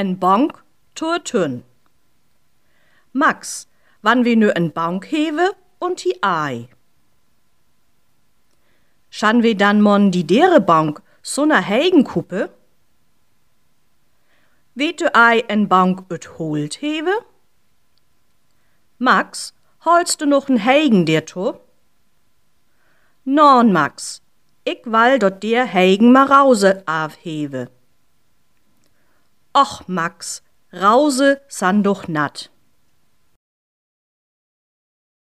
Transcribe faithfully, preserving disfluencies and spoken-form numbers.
en Bank zur Tün. Max, wann wir nu en Bank hewe und die Ei. Schan wir dann mon die dere Bank so na Heigen kuppe? Weet du ei en Bank ut holt hewe? Max, holst du noch en Heigen der to? Non, Max, ik wall dort der Heigen ma Rause afhewe. Och, Max, Rause san doch nat.